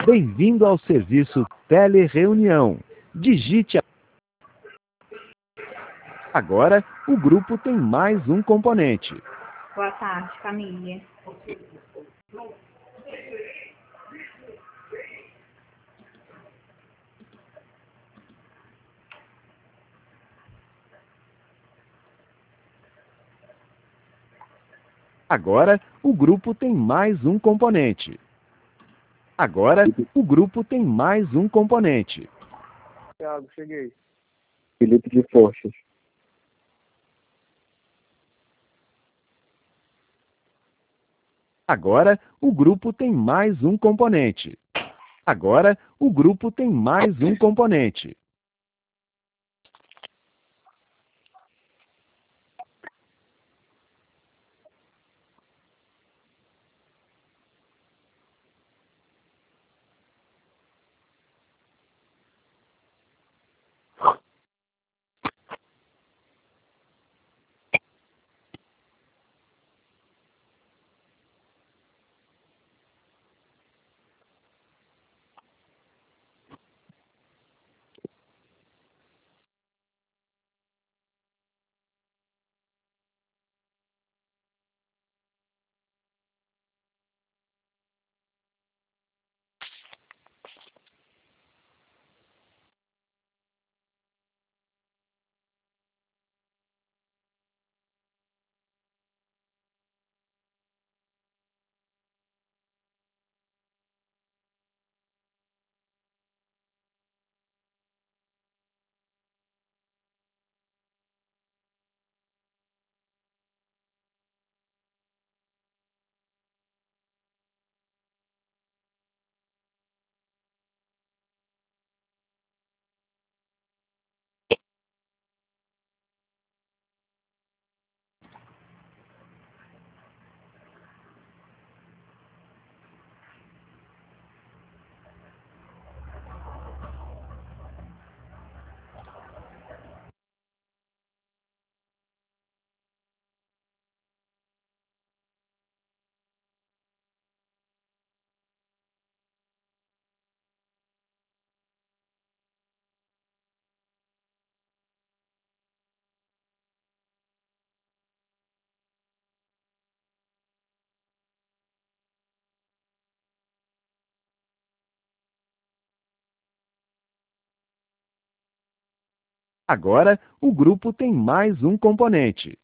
Bem-vindo ao serviço Telereunião. Digite agora, o grupo tem mais um componente. Boa tarde, família. Agora, o grupo tem mais um componente. Agora, o grupo tem mais um componente. Thiago, cheguei. Felipe de Forças. Agora, o grupo tem mais um componente. Agora, o grupo tem mais um componente. Agora, o grupo tem mais um componente.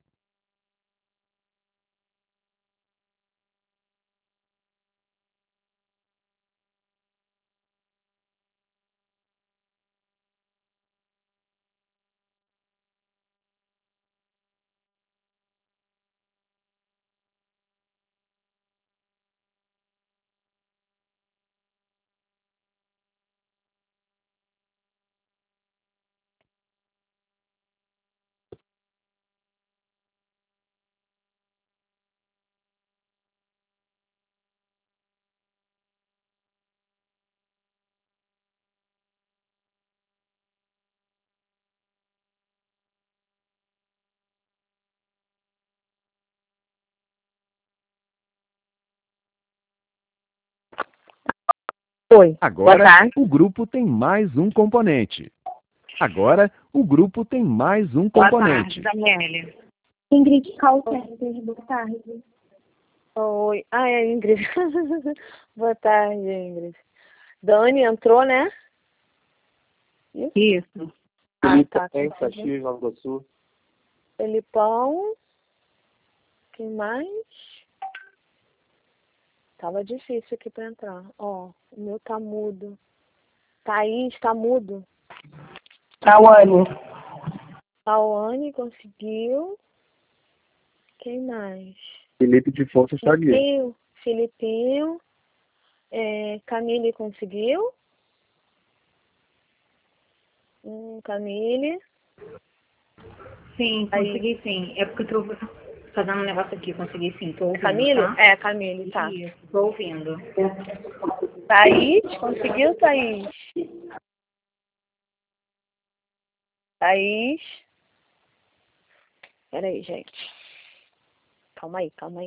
Oi. Agora, o grupo tem mais um componente. Agora, o grupo tem mais um componente. Boa tarde, Daniele. Ingrid Calcenter, boa tarde. Oi. Ah, é a Ingrid. Boa tarde, Ingrid. Dani entrou, né? Isso. Felipe tá. tem, Caxias, Nova Iguaçu. Felipão. Quem mais? Tava difícil aqui pra entrar. Ó, o meu tá mudo. Thaís tá mudo. Cauane. Tawane conseguiu. Quem mais? Felipe de Forças está aqui. Filipinho. Camille conseguiu. Camille. Sim, consegui sim. É porque eu tô fazendo um negócio aqui, consegui sim. Tô ouvindo, Camille? tá? É, Camille, tá. Isso, tô ouvindo. Thaís, conseguiu, Thaís? Thaís. Peraí, gente. Calma aí, calma aí.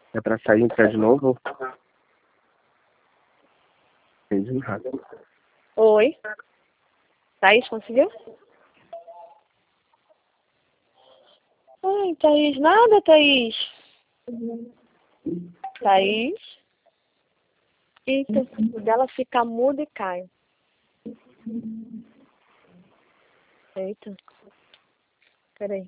É pra sair e entrar de novo? Entendi nada. Oi. Thaís, conseguiu? Ai, Thaís, nada, Thaís. Thaís. Eita, o dela fica muda e cai. Eita. Peraí.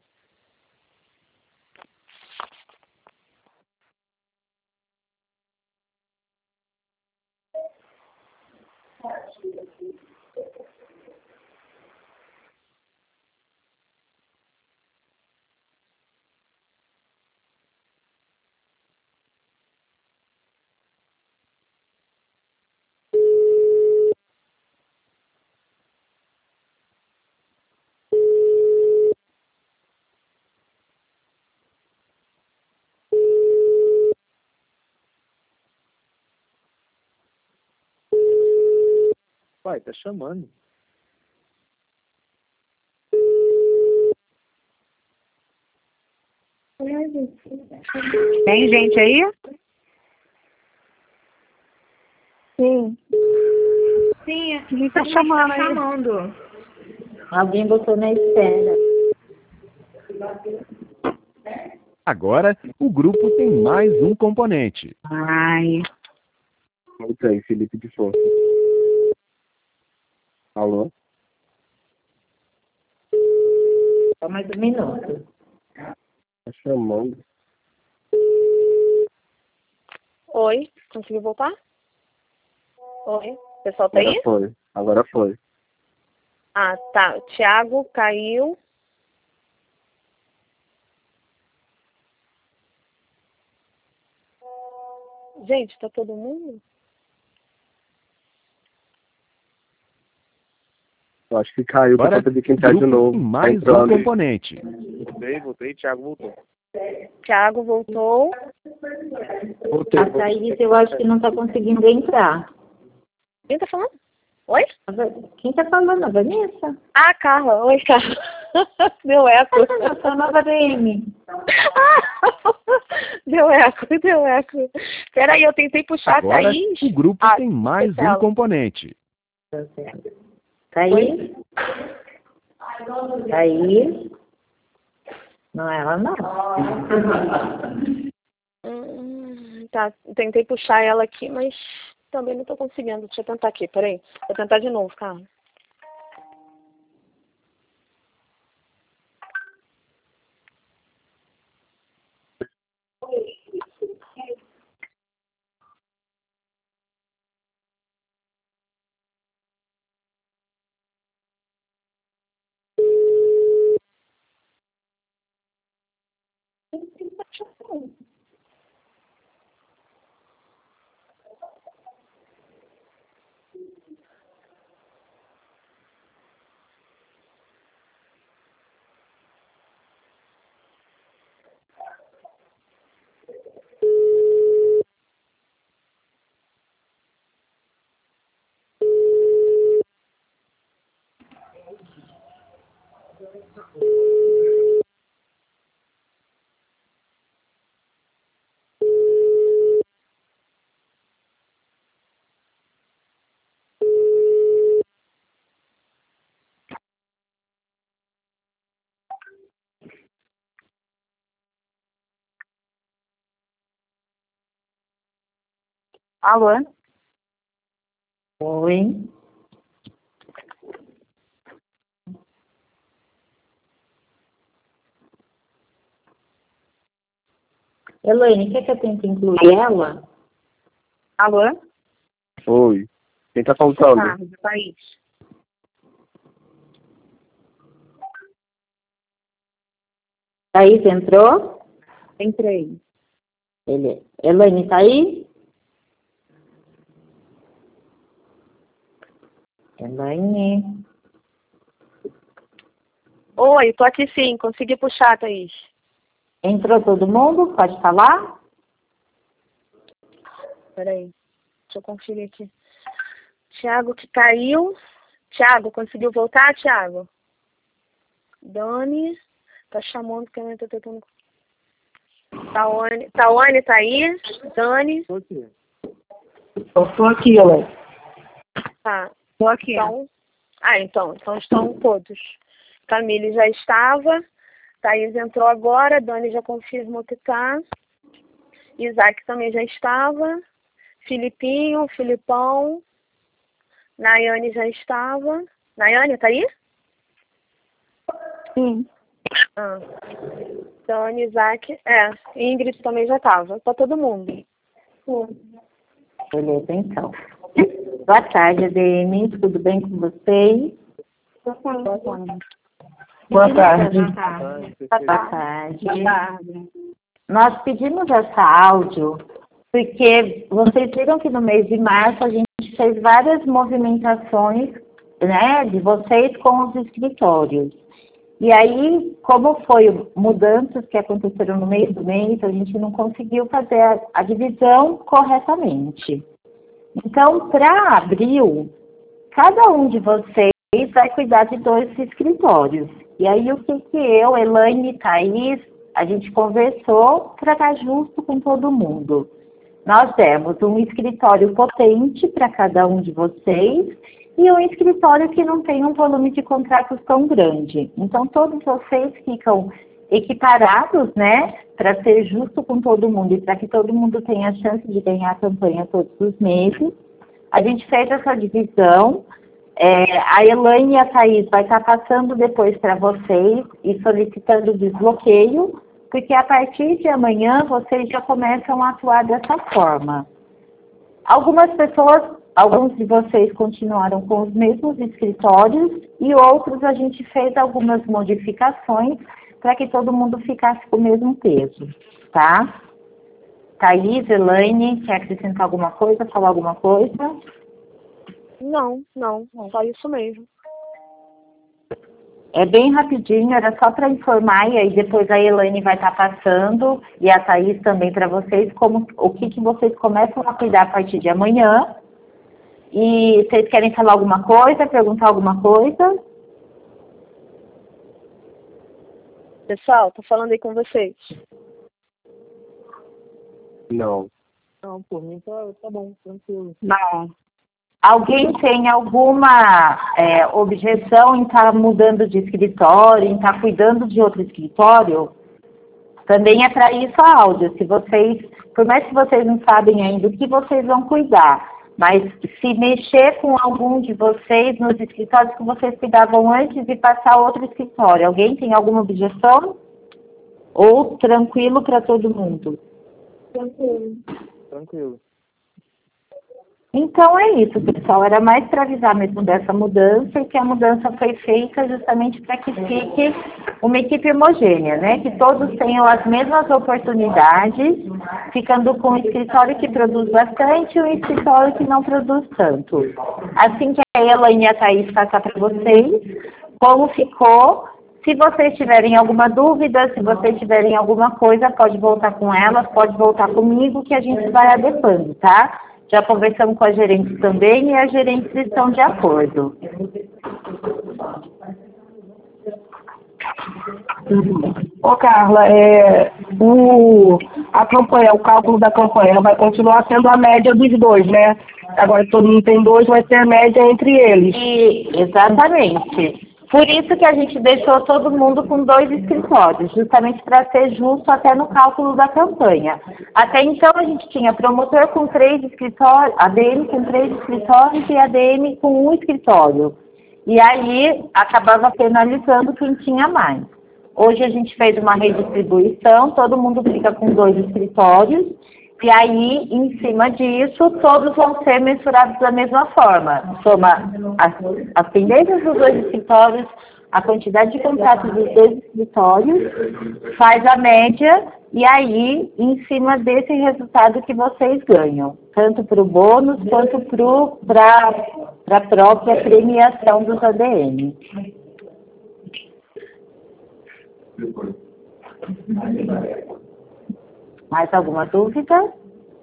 Pai, tá chamando. Tem gente aí? Sim. Sim, a gente tá chamando. Alguém botou na espera. Agora, o grupo tem mais um componente. Ai. Voltei, Felipe de Força. Alô? Só mais um minuto. Tá chamando. Oi, conseguiu voltar? Oi, o pessoal tá aí? Agora foi. Ah, tá. O Thiago caiu. Gente, tá todo mundo? Eu acho que caiu por Agora, conta de quem o tá de grupo novo. tem Tá mais um entrando. componente. Voltei, Thiago voltou. Thiago voltou. Voltei. A Thaís, eu acho que não tá conseguindo entrar. Quem tá falando? Oi? Quem tá falando? A Vanessa? Ah, Carla. Oi, Carla. Deu eco. Eu sou a nova DM. Deu eco. Peraí, eu tentei puxar a Agora, Thaís. o grupo tem mais um Marcelo. componente. Thaís? Thaís? Não é ela, não. Tá, tentei puxar ela aqui, mas também não tô conseguindo. Deixa eu tentar aqui, peraí. Vou tentar de novo, Carla. Alô? Oi. Elaine, quer que eu tente incluir ela? Alô? Oi. Quem tá faltando? Thaís. Thaís entrou? Entrei. Elaine, tá aí? Elaine. Oi, tô aqui sim. Consegui puxar, Thaís. Entrou todo mundo? Pode falar? Peraí. Deixa eu conferir aqui. Thiago que caiu. Thiago, conseguiu voltar, Thiago? Dani. Tá chamando que eu não tô tentando. Taone tá aí? Dani? Eu tô aqui, Elaine. Tá. Tô aqui. Então estão todos. Camille já estava, Thaís entrou agora, Dani já confirmou que tá. Isaac também já estava. Filipinho, Filipão. Nayane já estava. Nayane, tá aí? Sim. Dani, Isaac. Ingrid também já estava. Tá todo mundo. Beleza, então. Boa tarde, ADM. Tudo bem com vocês? Boa tarde. Boa tarde. Nós pedimos essa áudio porque vocês viram que no mês de março a gente fez várias movimentações, né, de vocês com os escritórios. E aí, como foi mudanças que aconteceram no meio do mês, a gente não conseguiu fazer a divisão corretamente. Então, para abril, cada um de vocês vai cuidar de 2 escritórios. E aí, o que eu, Elaine e Thaís, a gente conversou para estar justo com todo mundo. Nós demos um escritório potente para cada um de vocês e um escritório que não tem um volume de contratos tão grande. Então, todos vocês ficam equiparados, né, para ser justo com todo mundo e para que todo mundo tenha a chance de ganhar a campanha todos os meses. A gente fez essa divisão. A Elaine e a Thaís vai estar passando depois para vocês e solicitando desbloqueio, porque a partir de amanhã vocês já começam a atuar dessa forma. Algumas pessoas, alguns de vocês continuaram com os mesmos escritórios e outros a gente fez algumas modificações para que todo mundo ficasse com o mesmo peso, tá? Thaís, Elaine, quer acrescentar alguma coisa, falar alguma coisa? Não, só isso mesmo. É bem rapidinho, era só para informar, e aí depois a Elaine vai estar passando, e a Thaís também para vocês, o que vocês começam a cuidar a partir de amanhã. E vocês querem falar alguma coisa, perguntar alguma coisa? Pessoal, tô falando aí com vocês. Não. Não, por mim tá bom, tranquilo. Não. Alguém tem alguma objeção em estar mudando de escritório, em estar cuidando de outro escritório? Também é para isso a áudio. Se vocês, por mais que vocês não sabem ainda o que vocês vão cuidar, mas se mexer com algum de vocês nos escritórios que vocês cuidavam antes de passar a outro escritório, alguém tem alguma objeção? Ou tranquilo para todo mundo? Tranquilo. Então é isso, pessoal. Era mais para avisar mesmo dessa mudança e que a mudança foi feita justamente para que fique uma equipe homogênea, né? Que todos tenham as mesmas oportunidades, ficando com um escritório que produz bastante e um escritório que não produz tanto. Assim que a Elaine e a Thaís passar para vocês, como ficou. Se vocês tiverem alguma dúvida, se vocês tiverem alguma coisa, pode voltar com elas, pode voltar comigo, que a gente vai adequando, tá? Já conversamos com a gerente também e as gerentes estão de acordo. Ô Carla, a campanha, o cálculo da campanha vai continuar sendo a média dos 2, né? Agora todo mundo tem 2, vai ser a média entre eles. Exatamente. Por isso que a gente deixou todo mundo com 2 escritórios, justamente para ser justo até no cálculo da campanha. Até então a gente tinha promotor com 3 escritórios, ADM com 3 escritórios e ADM com 1 escritório. E aí acabava penalizando quem tinha mais. Hoje a gente fez uma redistribuição, todo mundo fica com 2 escritórios. E aí, em cima disso, todos vão ser mensurados da mesma forma. Soma as pendências dos 2 escritórios, a quantidade de contratos dos 2 escritórios, faz a média e aí, em cima desse resultado que vocês ganham, tanto para o bônus quanto para a própria premiação dos ADM. Mais alguma dúvida?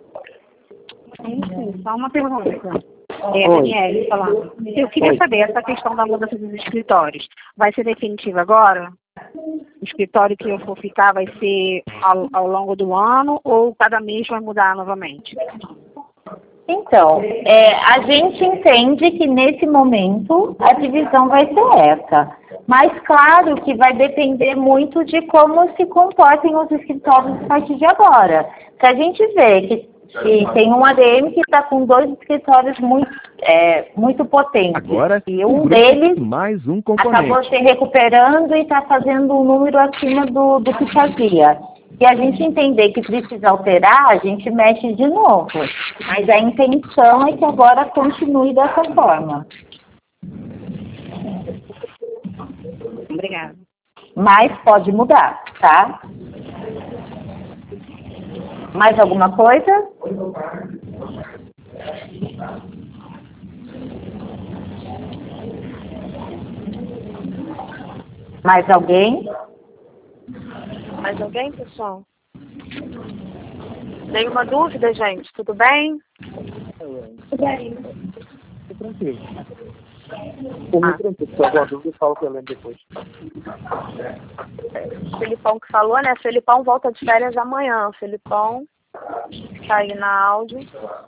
Sim, só uma pergunta. Daniele, falando. Eu queria saber, essa questão da mudança dos escritórios, vai ser definitiva agora? escritório que eu for ficar vai ser ao longo do ano ou cada mês vai mudar novamente? Então, a gente entende que nesse momento a divisão vai ser essa. Mas claro que vai depender muito de como se comportem os escritórios a partir de agora. Se a gente vê que tem um ADM que está com 2 escritórios muito potentes. Agora, e um deles mais um componente. acabou se recuperando e está fazendo um número acima do que fazia. Se a gente entender que precisa alterar, a gente mexe de novo. Mas a intenção é que agora continue dessa forma. Obrigada. Mas pode mudar, tá? Mais alguma coisa? Mais alguém? Mais alguém, pessoal? Nenhuma dúvida, gente? Tudo bem? Tudo bem. Tô tranquilo. Tô muito tranquilo. Se alguma dúvida, eu falo com ela depois. Felipão que falou, né? Felipão volta de férias amanhã. Felipão tá aí na áudio.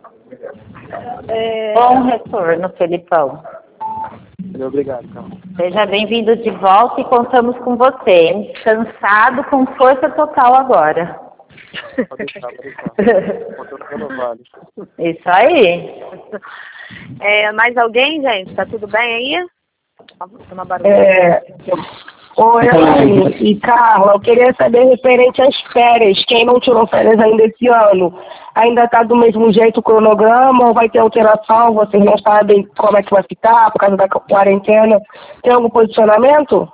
Bom retorno, Felipão. Obrigado, Carla. Seja bem-vindo de volta e contamos com você. Cansado, com força total agora. Pode deixar. Contando pelo vale. Isso aí. Mais alguém, gente? Tá tudo bem aí? Uma barulha. Oi, Elaine e Carla, eu queria saber referente às férias. Quem não tirou férias ainda esse ano, ainda está do mesmo jeito o cronograma ou vai ter alteração? Vocês não sabem como é que vai ficar por causa da quarentena? Tem algum posicionamento?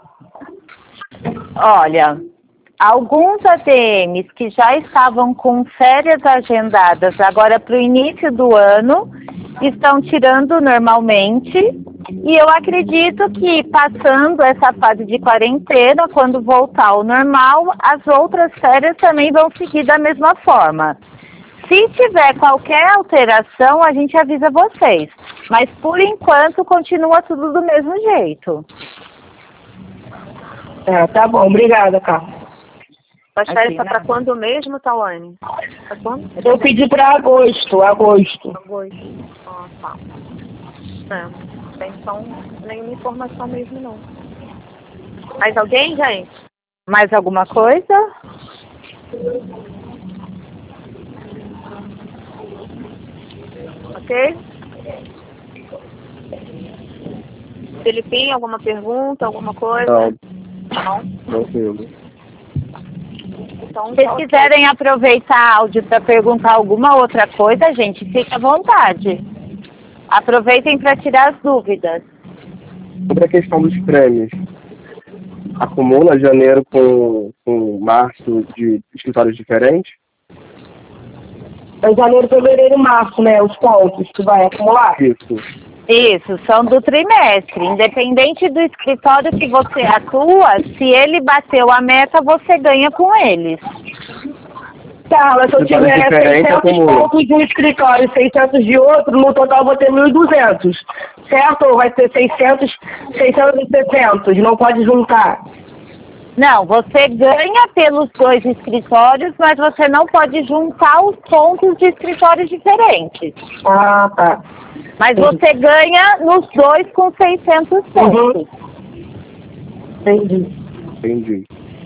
Olha, alguns ADMs que já estavam com férias agendadas agora para o início do ano estão tirando normalmente. E eu acredito que passando essa fase de quarentena, quando voltar ao normal, as outras férias também vão seguir da mesma forma. Se tiver qualquer alteração, a gente avisa vocês. Mas por enquanto continua tudo do mesmo jeito. Tá bom, obrigada, Carla. As férias tá para quando mesmo, Tawane? Pra quando? Eu pedi para agosto. Agosto. Ah, tá. Não tem então nenhuma informação mesmo, não. Mais alguém, gente? Mais alguma coisa? Ok? Felipinho, alguma pergunta, alguma coisa? Não. Tranquilo. Então, Se vocês quiserem aproveitar áudio para perguntar alguma outra coisa, gente, fique à vontade. Aproveitem para tirar as dúvidas. Sobre a questão dos prêmios, acumula janeiro com março de escritórios diferentes? É janeiro, fevereiro e março, né? Os pontos que vai acumular? Isso, são do trimestre. Independente do escritório que você atua, se ele bateu a meta, você ganha com eles. Carla, se eu tiver 600 pontos de um escritório e 600 de outro, no total eu vou ter 1.200, certo? Ou vai ter 600 e 700, não pode juntar? Não, você ganha pelos 2 escritórios, mas você não pode juntar os pontos de escritórios diferentes. Ah, tá. Mas você ganha nos 2 com 600 pontos. Entendi.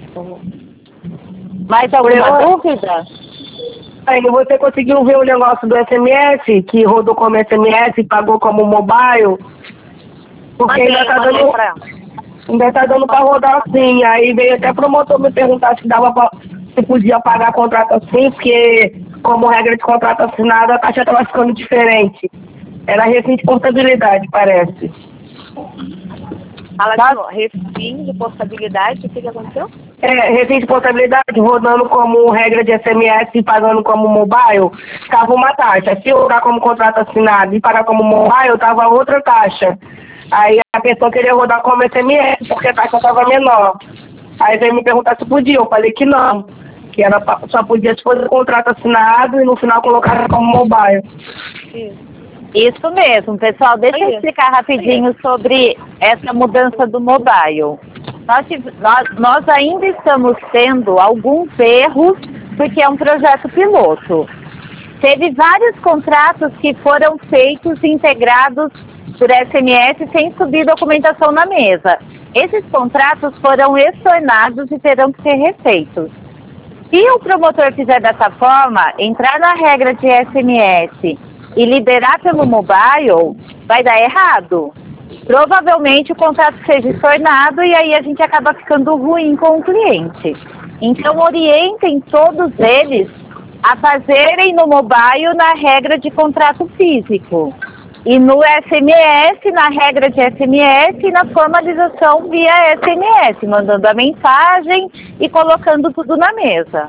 Mais alguma dúvida? Aí você conseguiu ver o negócio do SMS, que rodou como SMS e pagou como mobile? Porque ainda tá dando para rodar assim. Aí veio até promotor me perguntar se podia pagar contrato assim, porque como regra de contrato assinado, a taxa estava ficando diferente. Era refim de portabilidade, parece. Fala de novo, refim de portabilidade, o que aconteceu? Refim de portabilidade, rodando como regra de SMS e pagando como mobile, estava uma taxa. Se eu rodar como contrato assinado e pagar como mobile, estava outra taxa. Aí a pessoa queria rodar como SMS, porque a taxa estava menor. Aí veio me perguntar se podia, eu falei que não. Que era só podia se fosse contrato assinado e no final colocar como mobile. Isso mesmo, pessoal. Deixa eu explicar rapidinho sobre essa mudança do mobile. Nós ainda estamos tendo alguns erros, porque é um projeto piloto. Teve vários contratos que foram feitos integrados por SMS sem subir documentação na mesa. Esses contratos foram estornados e terão que ser refeitos. Se o promotor fizer dessa forma, entrar na regra de SMS e liberar pelo mobile, vai dar errado. Provavelmente o contrato seja estornado e aí a gente acaba ficando ruim com o cliente. Então orientem todos eles a fazerem no mobile na regra de contrato físico. E no SMS, na regra de SMS e na formalização via SMS, mandando a mensagem e colocando tudo na mesa.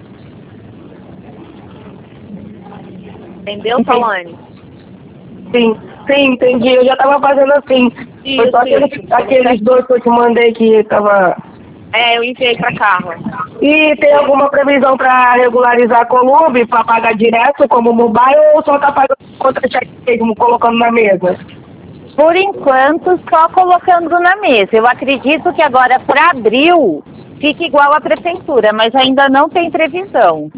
Entendeu, Tawane? Sim, entendi. Eu já estava fazendo assim. Isso, foi só aqueles dois que eu te mandei que tava... Eu enviei para Carla. E tem alguma previsão para regularizar a Columbi, para pagar direto como mobile, ou só está pagando contra cheque mesmo, colocando na mesa? Por enquanto, só colocando na mesa. Eu acredito que agora, para abril, fique igual à prefeitura, mas ainda não tem previsão.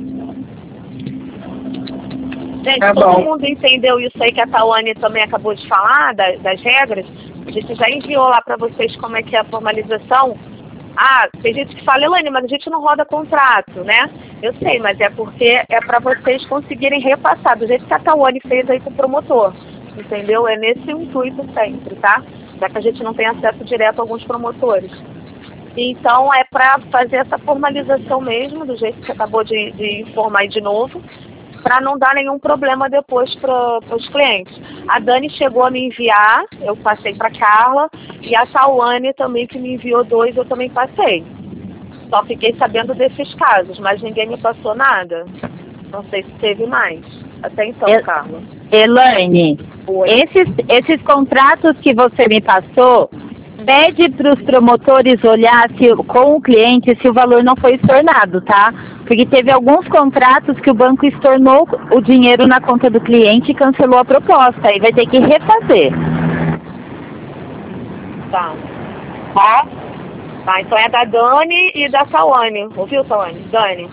Gente, todo mundo entendeu isso aí que a Tawane também acabou de falar, das regras? A gente já enviou lá para vocês como é que é a formalização. Tem gente que fala, Elaine, mas a gente não roda contrato, né? Eu sei, mas é porque é para vocês conseguirem repassar, do jeito que a Tawane fez aí com o promotor, entendeu? É nesse intuito sempre, tá? Já que a gente não tem acesso direto a alguns promotores. Então, é para fazer essa formalização mesmo, do jeito que você acabou de informar aí de novo, para não dar nenhum problema depois para os clientes. A Dani chegou a me enviar, eu passei para Carla, e a Tawane também que me enviou 2, eu também passei. Só fiquei sabendo desses casos, mas ninguém me passou nada. Não sei se teve mais. Até então, Carla. Elaine, esses contratos que você me passou, pede para os promotores olhar com o cliente se o valor não foi estornado, tá? Porque teve alguns contratos que o banco estornou o dinheiro na conta do cliente e cancelou a proposta. E vai ter que refazer. Tá, então é da Dani e da Tawane. Ouviu, Tawane? Dani.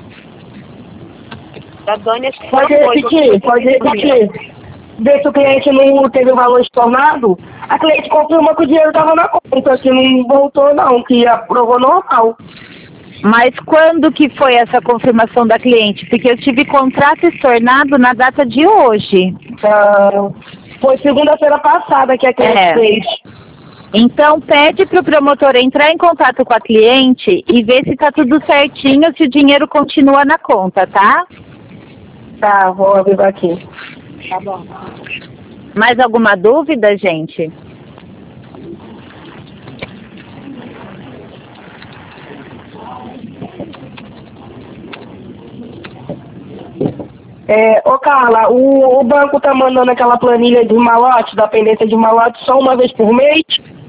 Da Dani, acho que pode repetir. Ver se o cliente não teve o valor estornado, a cliente confirma que o dinheiro estava na conta, que não voltou não, que aprovou normal. Mas quando que foi essa confirmação da cliente? Porque eu tive contrato estornado na data de hoje. Foi segunda-feira passada que a cliente fez. Então pede para o promotor entrar em contato com a cliente e ver se está tudo certinho, se o dinheiro continua na conta, tá? Tá, vou abrir aqui. Tá bom. Mais alguma dúvida, gente? Carla, o banco tá mandando aquela planilha de malote, da pendência de malote, só uma vez por mês?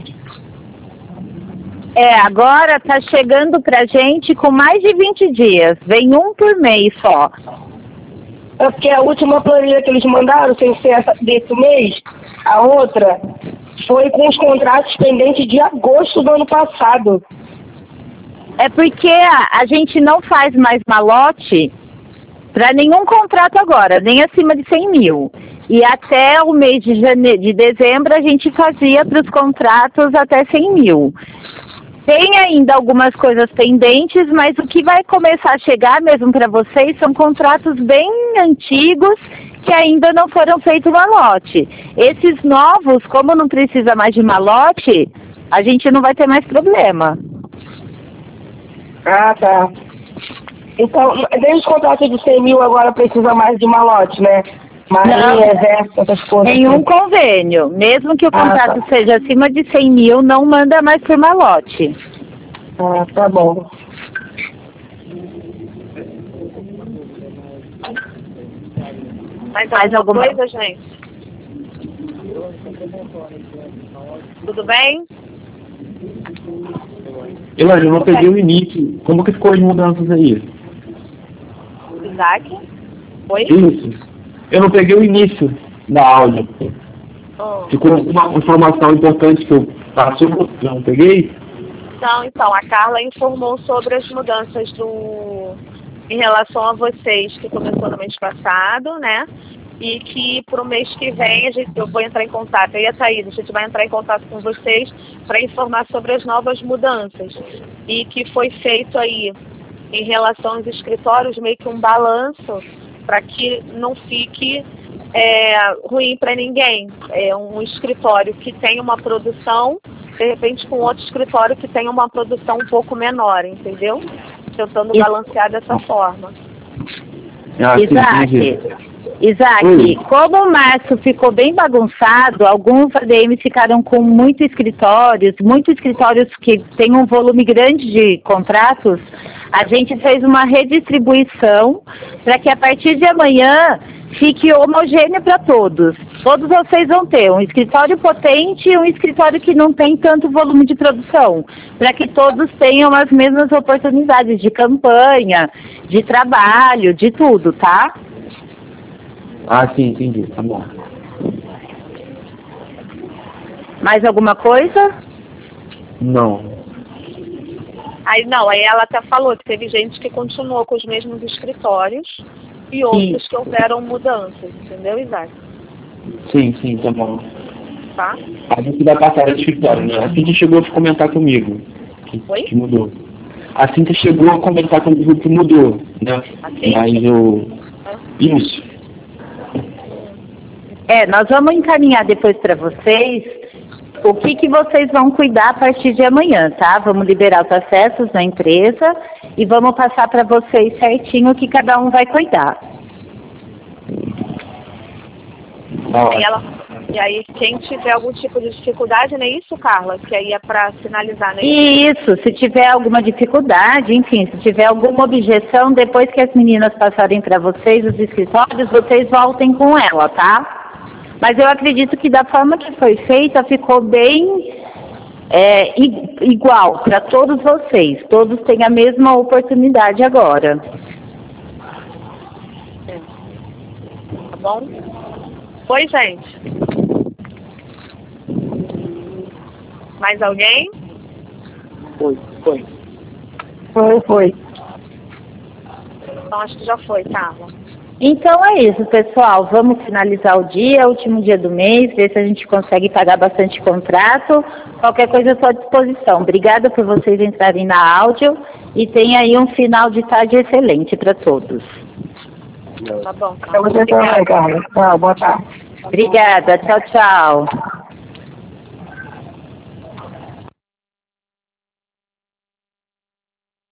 Agora tá chegando pra gente com mais de 20 dias. Vem um por mês só. É porque a última planilha que eles mandaram, sem ser essa desse mês, a outra, foi com os contratos pendentes de agosto do ano passado. É porque a gente não faz mais malote para nenhum contrato agora, nem acima de 100 mil. E até o mês de dezembro a gente fazia para os contratos até 100 mil. Tem ainda algumas coisas pendentes, mas o que vai começar a chegar mesmo para vocês são contratos bem antigos que ainda não foram feitos malote. Esses novos, como não precisa mais de malote, a gente não vai ter mais problema. Tá. Então, nem os contratos de 100 mil agora precisa mais de malote, né? Marinha, Exército, essas coisas. Nenhum convênio. Mesmo que o contrato seja acima de 100 mil, não manda mais por malote. Tá bom. Mais alguma coisa, gente? Tudo bem? Elaine, eu não peguei o início. Como que ficou as mudanças aí? Isaac? Oi? Isso. Eu não peguei o início da áudio. Ficou uma informação importante que eu passei, eu não peguei. Não, então, a Carla informou sobre as mudanças em relação a vocês, que começou no mês passado, né? E que para o mês que vem eu vou entrar em contato, eu e a Thaís, a gente vai entrar em contato com vocês para informar sobre as novas mudanças. E que foi feito aí, em relação aos escritórios, meio que um balanço para que não fique ruim para ninguém. É um escritório que tem uma produção, de repente com outro escritório que tem uma produção um pouco menor, entendeu? Tentando balancear dessa forma. Isaac, como o março ficou bem bagunçado, alguns ADMs ficaram com muitos escritórios que têm um volume grande de contratos, a gente fez uma redistribuição para que a partir de amanhã fique homogêneo para todos. Todos vocês vão ter um escritório potente e um escritório que não tem tanto volume de produção, para que todos tenham as mesmas oportunidades de campanha, de trabalho, de tudo, tá? Sim, entendi. Tá bom. Mais alguma coisa? Não. Aí ela até falou que teve gente que continuou com os mesmos escritórios e outros que houveram mudanças, entendeu, Isaac? Sim, tá bom. Tá? A gente vai passar de escritório, né? A Cintia chegou a comentar comigo que mudou. A Cintia chegou a comentar comigo que mudou, né? Mas Isso. Nós vamos encaminhar depois para vocês o que vocês vão cuidar a partir de amanhã, tá? Vamos liberar os acessos na empresa e vamos passar para vocês certinho o que cada um vai cuidar. E aí, quem tiver algum tipo de dificuldade, não é isso, Carla? Que aí é para finalizar, né? Isso, se tiver alguma dificuldade, enfim, se tiver alguma objeção, depois que as meninas passarem para vocês os escritórios, vocês voltem com ela, tá? Mas eu acredito que da forma que foi feita, ficou bem igual para todos vocês. Todos têm a mesma oportunidade agora. Tá bom? Oi, gente. Mais alguém? Foi. Então, acho que já foi, Carla. Então é isso, pessoal. Vamos finalizar o dia, último dia do mês, ver se a gente consegue pagar bastante contrato. Qualquer coisa, eu estou à disposição. Obrigada por vocês entrarem na áudio e tenha aí um final de tarde excelente para todos. Tá bom, Então você também, Carla. Boa tarde. Obrigada. Tchau, tchau.